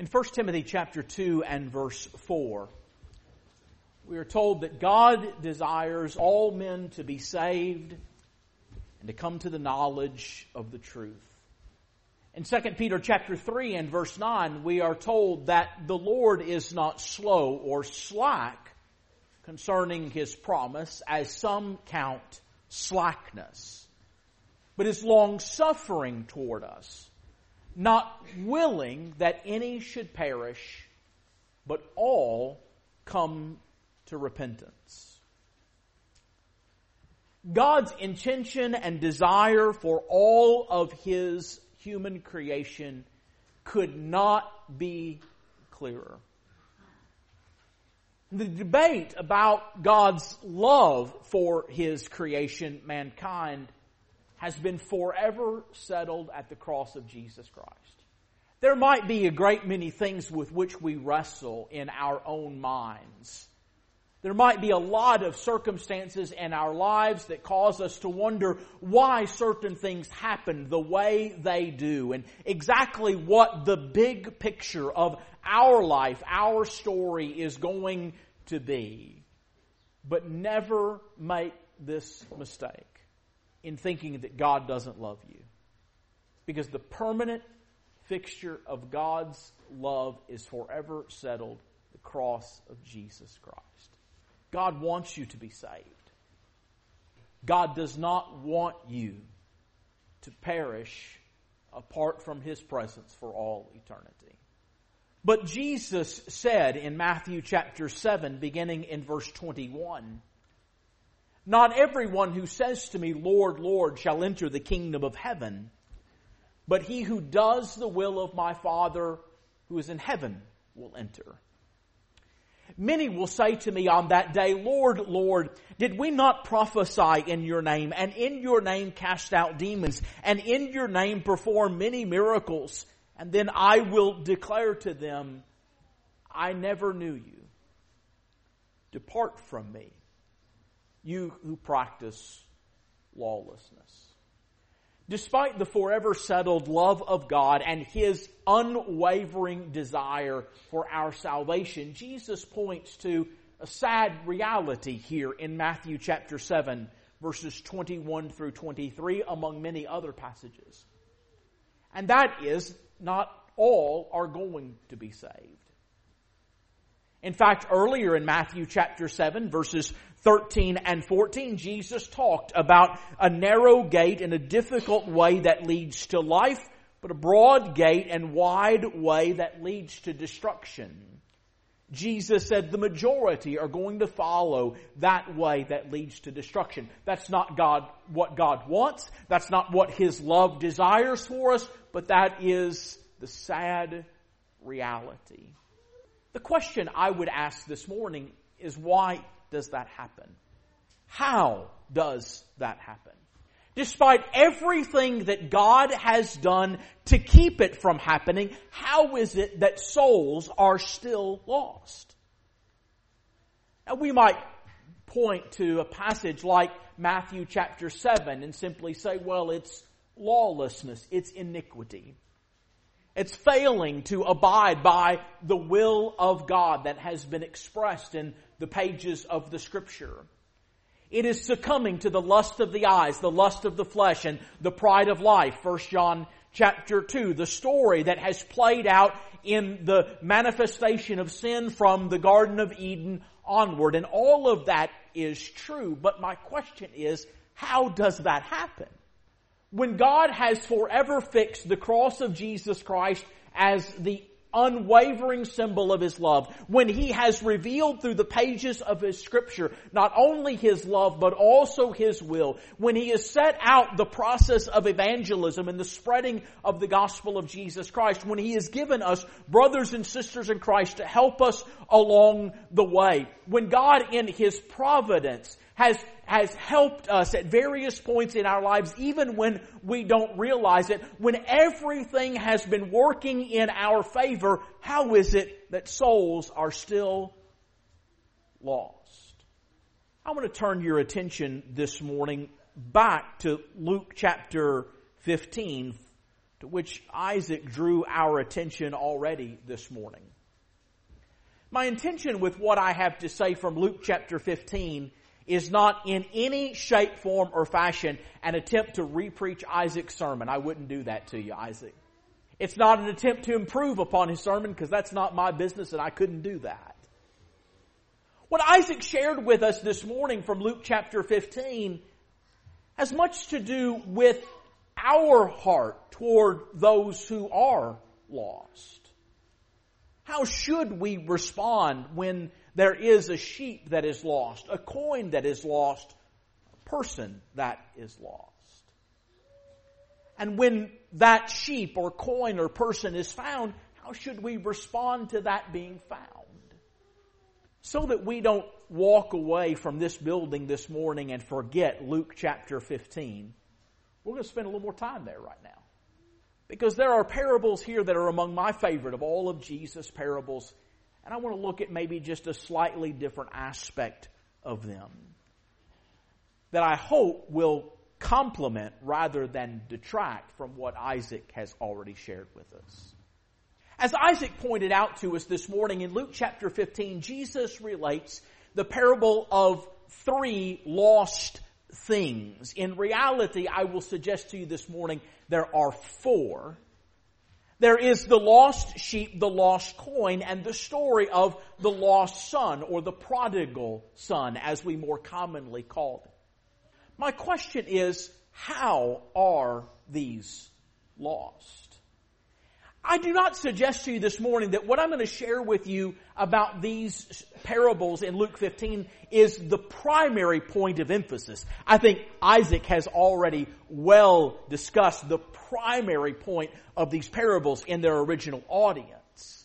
In 1 Timothy chapter 2 and verse 4, we are told that God desires all men to be saved and to come to the knowledge of the truth. In 2 Peter chapter 3 and verse 9, we are told that the Lord is not slow or slack concerning His promise, as some count slackness, but is long-suffering toward us, not willing that any should perish, but all come to repentance. God's intention and desire for all of His human creation could not be clearer. The debate about God's love for His creation, mankind, has been forever settled at the cross of Jesus Christ. There might be a great many things with which we wrestle in our own minds. There might be a lot of circumstances in our lives that cause us to wonder why certain things happen the way they do, and exactly what the big picture of our life, our story is going to be. But never make this mistake in thinking that God doesn't love you. Because the permanent fixture of God's love is forever settled, the cross of Jesus Christ. God wants you to be saved. God does not want you to perish apart from His presence for all eternity. But Jesus said in Matthew chapter 7, beginning in verse 21, "Not everyone who says to me, 'Lord, Lord,' shall enter the kingdom of heaven, but he who does the will of my Father who is in heaven will enter. Many will say to me on that day, 'Lord, Lord, did we not prophesy in your name, and in your name cast out demons, and in your name perform many miracles?' And then I will declare to them, 'I never knew you. Depart from me, you who practice lawlessness.'" Despite the forever settled love of God and His unwavering desire for our salvation, Jesus points to a sad reality here in Matthew chapter 7, verses 21 through 23, among many other passages. And that is, not all are going to be saved. In fact, earlier in Matthew chapter 7, verses 13 and 14, Jesus talked about a narrow gate and a difficult way that leads to life, but a broad gate and wide way that leads to destruction. Jesus said the majority are going to follow that way that leads to destruction. That's not what God wants. That's not what His love desires for us, but that is the sad reality. The question I would ask this morning is, why does that happen? How does that happen? Despite everything that God has done to keep it from happening, how is it that souls are still lost? Now, we might point to a passage like Matthew chapter 7 and simply say, well, it's lawlessness, it's iniquity. It's failing to abide by the will of God that has been expressed in the pages of the Scripture. It is succumbing to the lust of the eyes, the lust of the flesh, and the pride of life. 1 John chapter 2, the story that has played out in the manifestation of sin from the Garden of Eden onward. And all of that is true. But my question is, how does that happen? When God has forever fixed the cross of Jesus Christ as the unwavering symbol of His love, when He has revealed through the pages of His Scripture not only His love but also His will, when He has set out the process of evangelism and the spreading of the gospel of Jesus Christ, when He has given us brothers and sisters in Christ to help us along the way, when God in His providence has helped us at various points in our lives, even when we don't realize it, when everything has been working in our favor, how is it that souls are still lost? I want to turn your attention this morning back to Luke chapter 15 to which Isaac drew our attention already this morning. My intention with what I have to say from Luke chapter 15 is not in any shape, form, or fashion an attempt to re-preach Isaac's sermon. I wouldn't do that to you, Isaac. It's not an attempt to improve upon his sermon, because that's not my business and I couldn't do that. What Isaac shared with us this morning from Luke chapter 15 has much to do with our heart toward those who are lost. How should we respond when there is a sheep that is lost, a coin that is lost, a person that is lost? And when that sheep or coin or person is found, how should we respond to that being found? So that we don't walk away from this building this morning and forget Luke chapter 15, we're going to spend a little more time there right now. Because there are parables here that are among my favorite of all of Jesus' parables, and I want to look at maybe just a slightly different aspect of them that I hope will complement rather than detract from what Isaac has already shared with us. As Isaac pointed out to us this morning in Luke chapter 15, Jesus relates the parable of 3 lost things. In reality, I will suggest to you this morning, there are 4. There is the lost sheep, the lost coin, and the story of the lost son, or the prodigal son, as we more commonly call it. My question is, how are these lost? I do not suggest to you this morning that what I'm going to share with you about these parables in Luke 15 is the primary point of emphasis. I think Isaac has already well discussed the primary point of these parables in their original audience.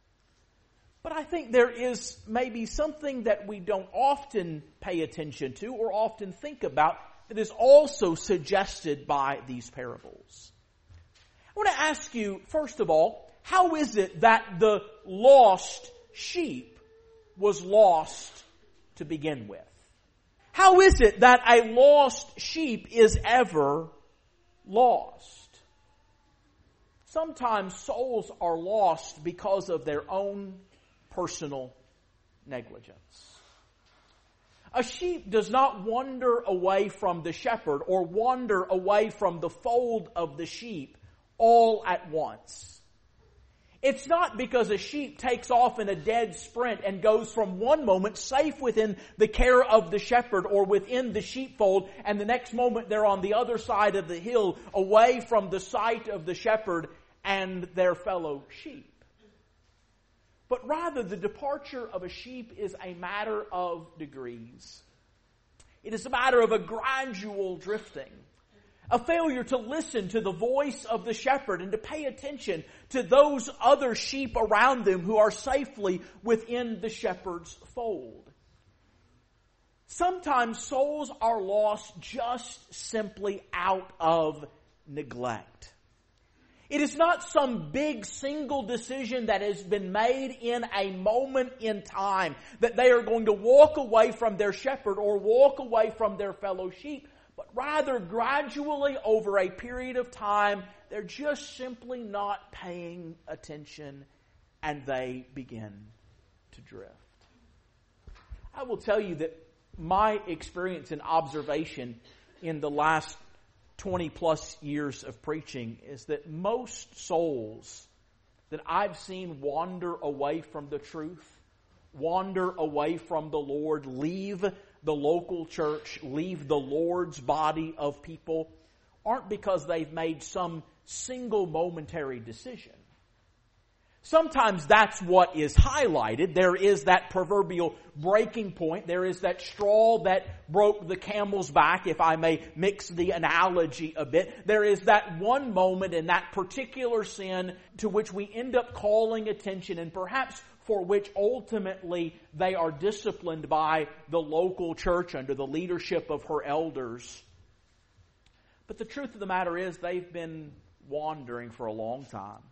But I think there is maybe something that we don't often pay attention to or often think about that is also suggested by these parables. I want to ask you, first of all, how is it that the lost sheep was lost to begin with? How is it that a lost sheep is ever lost? Sometimes souls are lost because of their own personal negligence. A sheep does not wander away from the shepherd or wander away from the fold of the sheep all at once. It's not because a sheep takes off in a dead sprint and goes from one moment safe within the care of the shepherd or within the sheepfold, and the next moment they're on the other side of the hill away from the sight of the shepherd and their fellow sheep. But rather, the departure of a sheep is a matter of degrees. It is a matter of a gradual drifting. A failure to listen to the voice of the shepherd and to pay attention to those other sheep around them who are safely within the shepherd's fold. Sometimes souls are lost just simply out of neglect. It is not some big single decision that has been made in a moment in time that they are going to walk away from their shepherd or walk away from their fellow sheep. But rather, gradually over a period of time, they're just simply not paying attention and they begin to drift. I will tell you that my experience and observation in the last 20 plus years of preaching is that most souls that I've seen wander away from the truth, wander away from the Lord, leave the local church, leave the Lord's body of people, aren't because they've made some single momentary decision. Sometimes that's what is highlighted. There is that proverbial breaking point. There is that straw that broke the camel's back, if I may mix the analogy a bit. There is that one moment in that particular sin to which we end up calling attention, and perhaps for which ultimately they are disciplined by the local church under the leadership of her elders. But the truth of the matter is they've been wandering for a long time.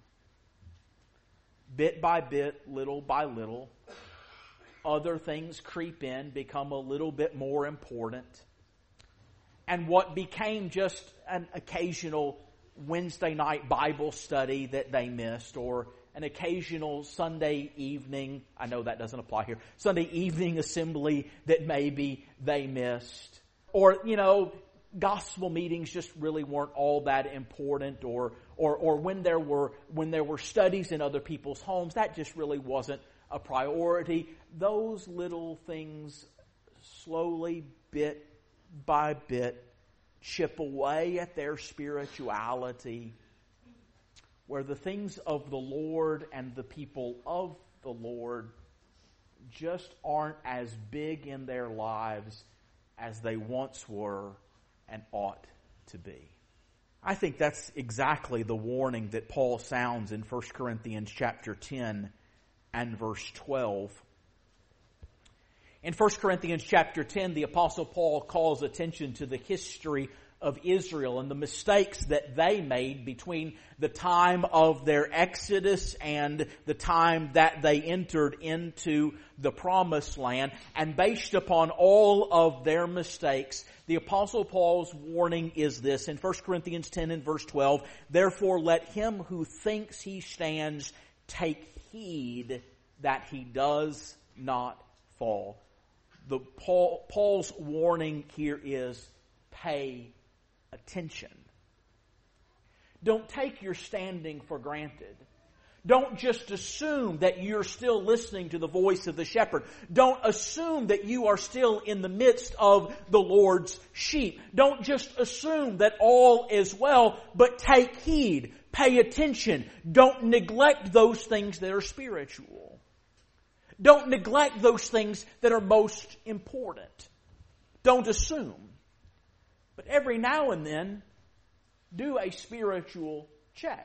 Bit by bit, little by little, other things creep in, become a little bit more important. And what became just an occasional Wednesday night Bible study that they missed, or an occasional Sunday evening, I know that doesn't apply here, Sunday evening assembly that maybe they missed. Or, gospel meetings just really weren't all that important, or when there were studies in other people's homes, that just really wasn't a priority. Those little things slowly, bit by bit, chip away at their spirituality, where the things of the Lord and the people of the Lord just aren't as big in their lives as they once were and ought to be. I think that's exactly the warning that Paul sounds in 1 Corinthians chapter 10 and verse 12. In 1 Corinthians chapter 10, the Apostle Paul calls attention to the history of Israel and the mistakes that they made between the time of their exodus and the time that they entered into the promised land. And based upon all of their mistakes, the Apostle Paul's warning is this in 1 Corinthians 10 and verse 12, "Therefore let him who thinks he stands take heed that he does not fall." Paul's warning here is pay attention. Don't take your standing for granted. Don't just assume that you're still listening to the voice of the shepherd. Don't assume that you are still in the midst of the Lord's sheep. Don't just assume that all is well, but take heed. Pay attention. Don't neglect those things that are spiritual. Don't neglect those things that are most important. Don't assume. But every now and then, do a spiritual check.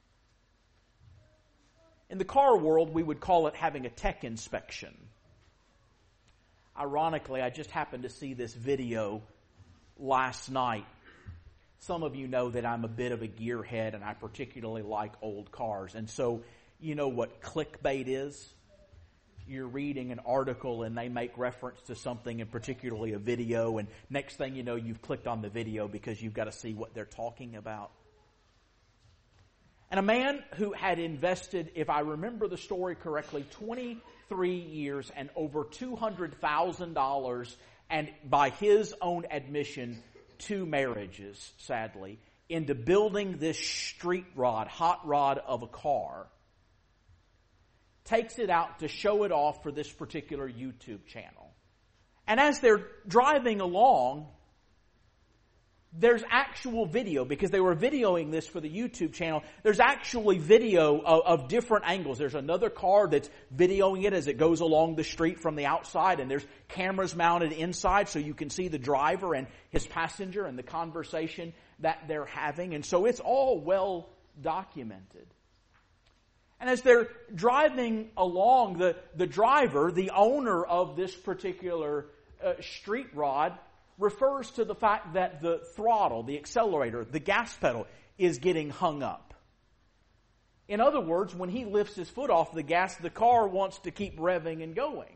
In the car world, we would call it having a tech inspection. Ironically, I just happened to see this video last night. Some of you know that I'm a bit of a gearhead and I particularly like old cars. And so, you know what clickbait is? You're reading an article and they make reference to something, and particularly a video, and next thing you know, you've clicked on the video because you've got to see what they're talking about. And a man who had invested, if I remember the story correctly, 23 years and over $200,000, and by his own admission, 2 marriages, sadly, into building this hot rod of a car, takes it out to show it off for this particular YouTube channel. And as they're driving along, there's actual video, because they were videoing this for the YouTube channel. There's actually video of different angles. There's another car that's videoing it as it goes along the street from the outside, and there's cameras mounted inside so you can see the driver and his passenger and the conversation that they're having. And so it's all well documented. And as they're driving along, the driver, the owner of this particular street rod, refers to the fact that the throttle, the accelerator, the gas pedal is getting hung up. In other words, when he lifts his foot off the gas, the car wants to keep revving and going.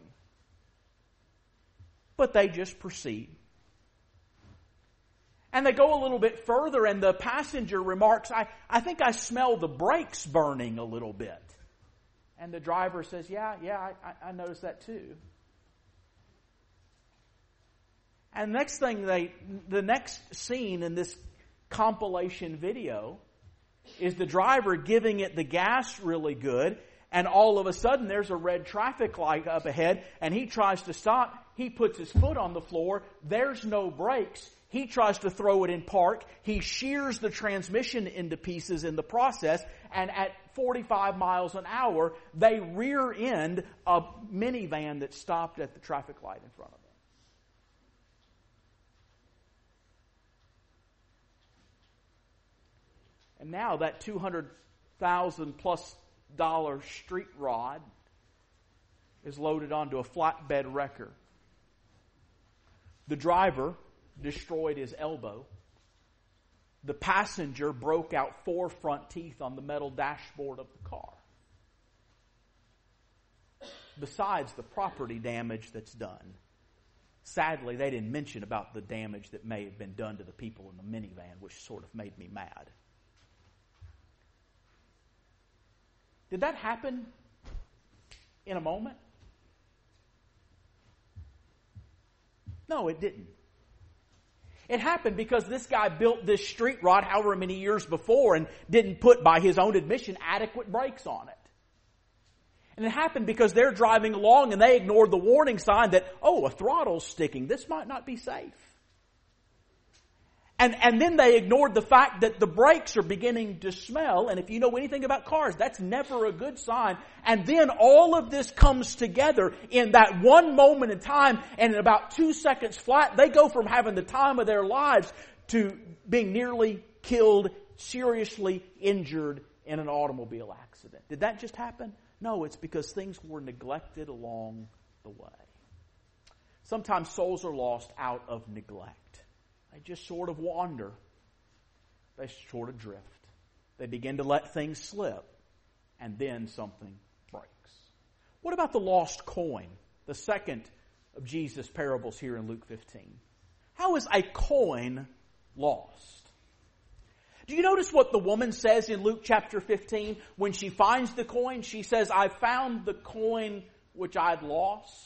But they just proceed. And they go a little bit further, and the passenger remarks, I think I smell the brakes burning a little bit. And the driver says, yeah, I noticed that too. And the next scene in this compilation video is the driver giving it the gas really good, and all of a sudden there's a red traffic light up ahead, and he tries to stop. He puts his foot on the floor. There's no brakes. He tries to throw it in park. He shears the transmission into pieces in the process, and at 45 miles an hour, they rear end a minivan that stopped at the traffic light in front of them. And now that $200,000 plus street rod is loaded onto a flatbed wrecker. The driver destroyed his elbow. The passenger broke out 4 front teeth on the metal dashboard of the car. Besides the property damage that's done. Sadly, they didn't mention about the damage that may have been done to the people in the minivan, which sort of made me mad. Did that happen in a moment? No, it didn't. It happened because this guy built this street rod however many years before and didn't put, by his own admission, adequate brakes on it. And it happened because they're driving along and they ignored the warning sign that, oh, a throttle's sticking. This might not be safe. And then they ignored the fact that the brakes are beginning to smell. And if you know anything about cars, that's never a good sign. And then all of this comes together in that one moment in time. And in about 2 seconds flat, they go from having the time of their lives to being nearly killed, seriously injured in an automobile accident. Did that just happen? No, it's because things were neglected along the way. Sometimes souls are lost out of neglect. They just sort of wander. They sort of drift. They begin to let things slip, and then something breaks. What about the lost coin? The second of Jesus' parables here in Luke 15. How is a coin lost? Do you notice what the woman says in Luke chapter 15? When she finds the coin, she says, I found the coin which I'd lost.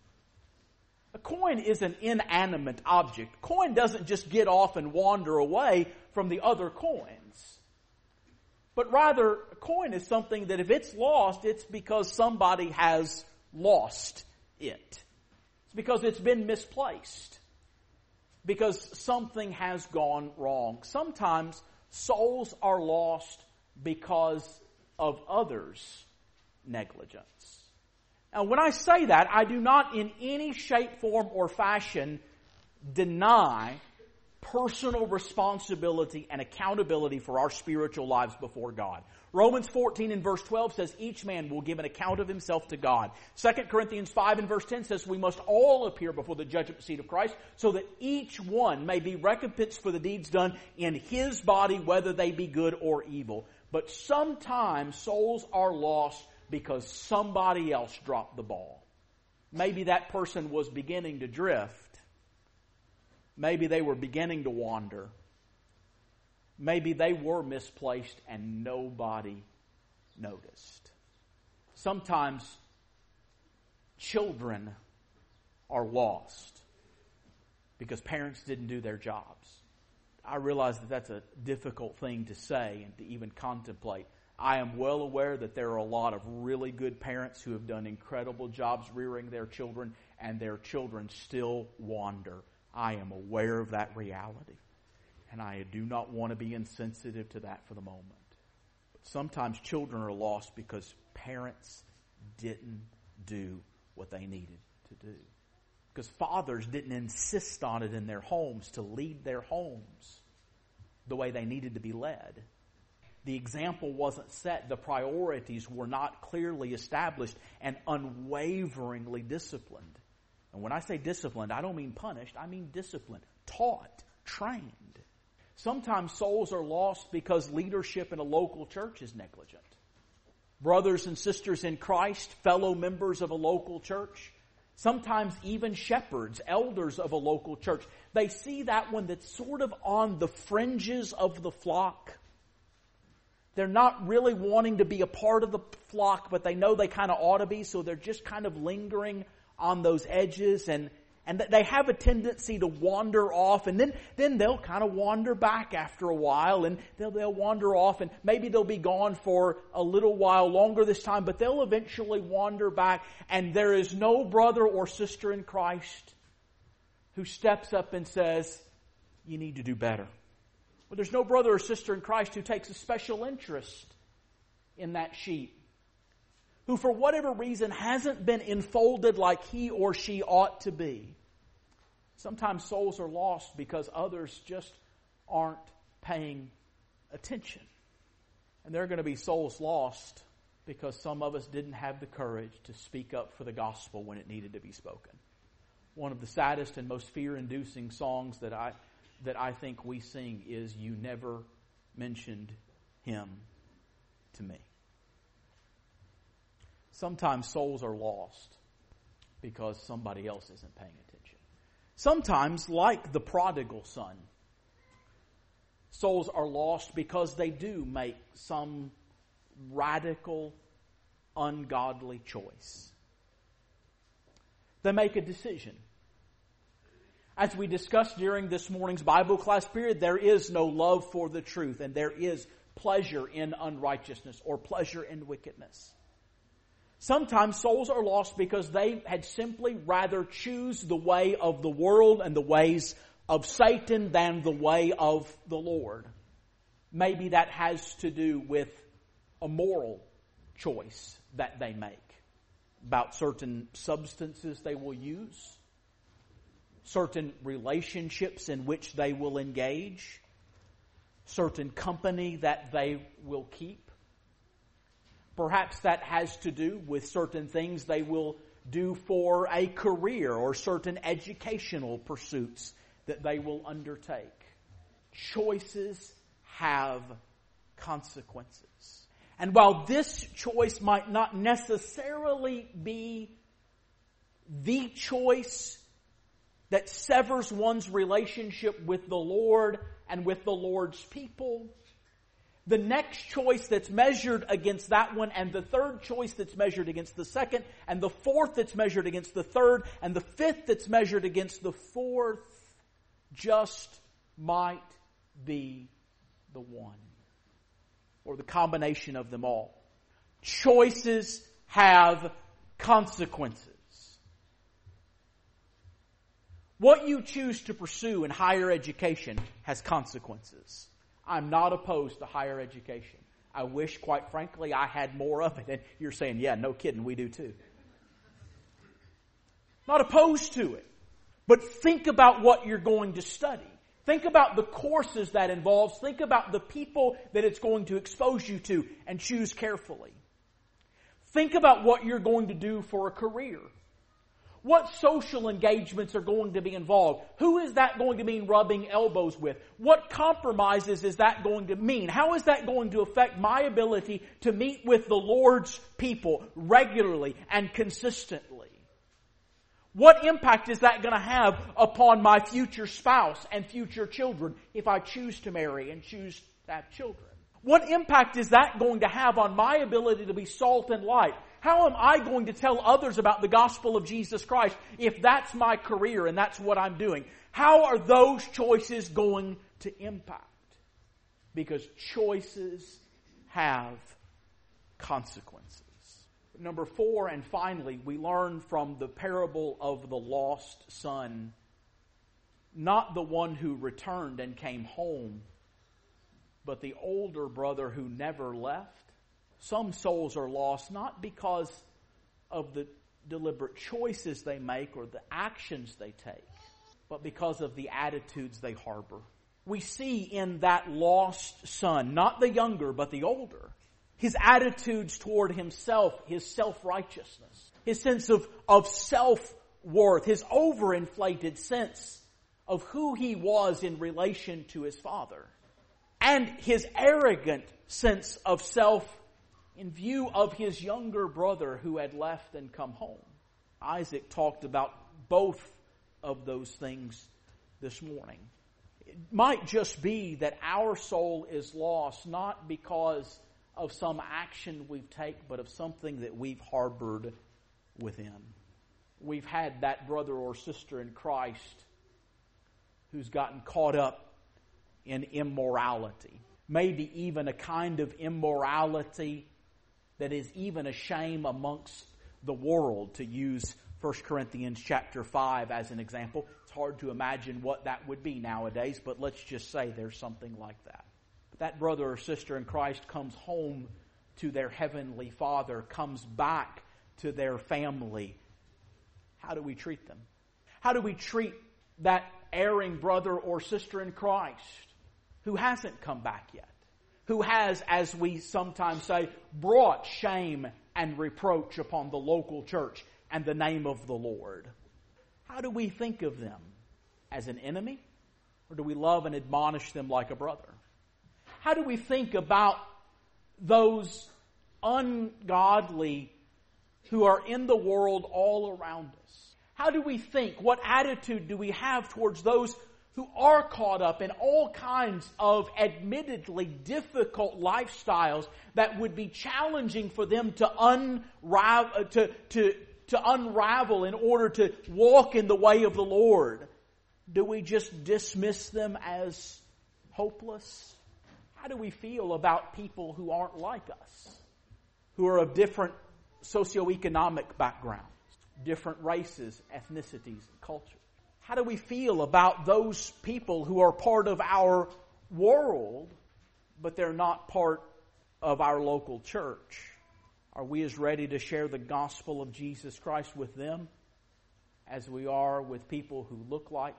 A coin is an inanimate object. Coin doesn't just get off and wander away from the other coins. But rather, a coin is something that if it's lost, it's because somebody has lost it. It's because it's been misplaced. Because something has gone wrong. Sometimes souls are lost because of others' negligence. Now, when I say that, I do not in any shape, form, or fashion deny personal responsibility and accountability for our spiritual lives before God. Romans 14 and verse 12 says, each man will give an account of himself to God. 2 Corinthians 5 and verse 10 says, we must all appear before the judgment seat of Christ so that each one may be recompensed for the deeds done in his body, whether they be good or evil. But sometimes souls are lost because somebody else dropped the ball. Maybe that person was beginning to drift. Maybe they were beginning to wander. Maybe they were misplaced and nobody noticed. Sometimes children are lost because parents didn't do their jobs. I realize that that's a difficult thing to say and to even contemplate. I am well aware that there are a lot of really good parents who have done incredible jobs rearing their children, and their children still wander. I am aware of that reality, and I do not want to be insensitive to that for the moment. But sometimes children are lost because parents didn't do what they needed to do. Because fathers didn't insist on it in their homes to lead their homes the way they needed to be led. The example wasn't set. The priorities were not clearly established and unwaveringly disciplined. And when I say disciplined, I don't mean punished. I mean disciplined, taught, trained. Sometimes souls are lost because leadership in a local church is negligent. Brothers and sisters in Christ, fellow members of a local church, sometimes even shepherds, elders of a local church, they see that one that's sort of on the fringes of the flock. They're not really wanting to be a part of the flock, but they know they kind of ought to be, so they're just kind of lingering on those edges, and they have a tendency to wander off, and then they'll kind of wander back after a while, and they'll wander off, and maybe they'll be gone for a little while longer this time, but they'll eventually wander back, and there is no brother or sister in Christ who steps up and says, you need to do better. Well, there's no brother or sister in Christ who takes a special interest in that sheep, who for whatever reason hasn't been enfolded like he or she ought to be. Sometimes souls are lost because others just aren't paying attention. And there are going to be souls lost because some of us didn't have the courage to speak up for the gospel when it needed to be spoken. One of the saddest and most fear-inducing songs that I think we sing is "You Never Mentioned Him to Me." Sometimes souls are lost because somebody else isn't paying attention. Sometimes, like the prodigal son, souls are lost because they do make some radical ungodly choice. They make a decision. As we discussed during this morning's Bible class period, there is no love for the truth, and there is pleasure in unrighteousness or pleasure in wickedness. Sometimes souls are lost because they had simply rather choose the way of the world and the ways of Satan than the way of the Lord. Maybe that has to do with a moral choice that they make about certain substances they will use, certain relationships in which they will engage, certain company that they will keep. Perhaps that has to do with certain things they will do for a career or certain educational pursuits that they will undertake. Choices have consequences. And while this choice might not necessarily be the choice that severs one's relationship with the Lord and with the Lord's people, the next choice that's measured against that one, and the third choice that's measured against the second, and the fourth that's measured against the third, and the fifth that's measured against the fourth, just might be the one, or the combination of them all. Choices have consequences. What you choose to pursue in higher education has consequences. I'm not opposed to higher education. I wish, quite frankly, I had more of it. And you're saying, yeah, no kidding, we do too. Not opposed to it. But think about what you're going to study. Think about the courses that involves. Think about the people that it's going to expose you to, and choose carefully. Think about what you're going to do for a career. What social engagements are going to be involved? Who is that going to mean rubbing elbows with? What compromises is that going to mean? How is that going to affect my ability to meet with the Lord's people regularly and consistently? What impact is that going to have upon my future spouse and future children if I choose to marry and choose to have children? What impact is that going to have on my ability to be salt and light? How am I going to tell others about the gospel of Jesus Christ if that's my career and that's what I'm doing? How are those choices going to impact? Because choices have consequences. Number 4, and finally, we learn from the parable of the lost son, not the one who returned and came home, but the older brother who never left. Some souls are lost not because of the deliberate choices they make or the actions they take, but because of the attitudes they harbor. We see in that lost son, not the younger, but the older, his attitudes toward himself, his self-righteousness, his sense of self-worth, his overinflated sense of who he was in relation to his father, and his arrogant sense of self in view of his younger brother who had left and come home. Isaac talked about both of those things this morning. It might just be that our soul is lost not because of some action we've taken, but of something that we've harbored within. We've had that brother or sister in Christ who's gotten caught up in immorality. Maybe even a kind of immorality that is even a shame amongst the world, to use 1 Corinthians chapter 5 as an example. It's hard to imagine what that would be nowadays, but let's just say there's something like that. But that brother or sister in Christ comes home to their heavenly Father, comes back to their family. How do we treat them? How do we treat that erring brother or sister in Christ who hasn't come back yet? Who has, as we sometimes say, brought shame and reproach upon the local church and the name of the Lord? How do we think of them? As an enemy? Or do we love and admonish them like a brother? How do we think about those ungodly who are in the world all around us? How do we think? What attitude do we have towards those who are caught up in all kinds of admittedly difficult lifestyles that would be challenging for them to unravel in order to walk in the way of the Lord. Do we just dismiss them as hopeless? How do we feel about people who aren't like us, who are of different socioeconomic backgrounds, different races, ethnicities, and cultures? How do we feel about those people who are part of our world, but they're not part of our local church? Are we as ready to share the gospel of Jesus Christ with them as we are with people who look like,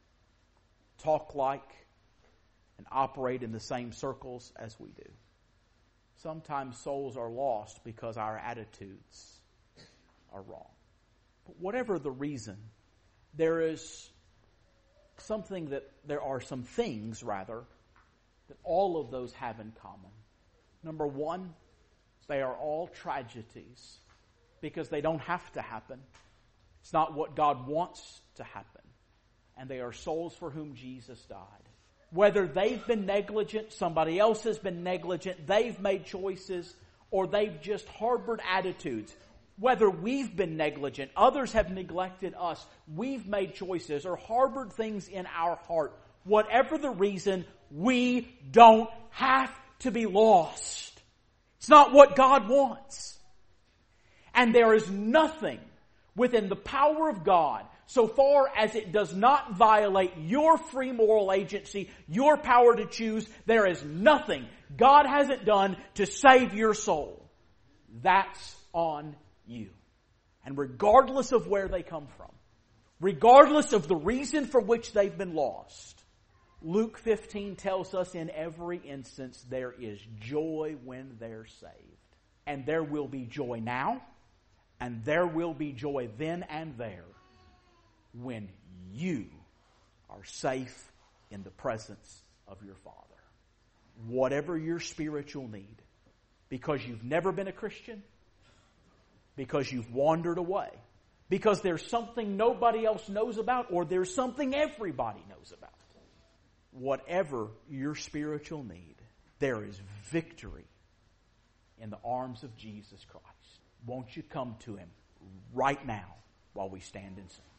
talk like, and operate in the same circles as we do? Sometimes souls are lost because our attitudes are wrong. But whatever the reason, there are some things that all of those have in common. Number one, they are all tragedies because they don't have to happen. It's not what God wants to happen. And they are souls for whom Jesus died. Whether they've been negligent, somebody else has been negligent, they've made choices, or they've just harbored attitudes. Whether we've been negligent, others have neglected us, we've made choices or harbored things in our heart. Whatever the reason, we don't have to be lost. It's not what God wants. And there is nothing within the power of God, so far as it does not violate your free moral agency, your power to choose, there is nothing God hasn't done to save your soul. That's on you. And regardless of where they come from, regardless of the reason for which they've been lost, Luke 15 tells us in every instance there is joy when they're saved. And there will be joy now, and there will be joy then and there when you are safe in the presence of your Father. Whatever your spiritual need, because you've never been a Christian, because you've wandered away, because there's something nobody else knows about, or there's something everybody knows about. Whatever your spiritual need, there is victory in the arms of Jesus Christ. Won't you come to Him right now while we stand and sing?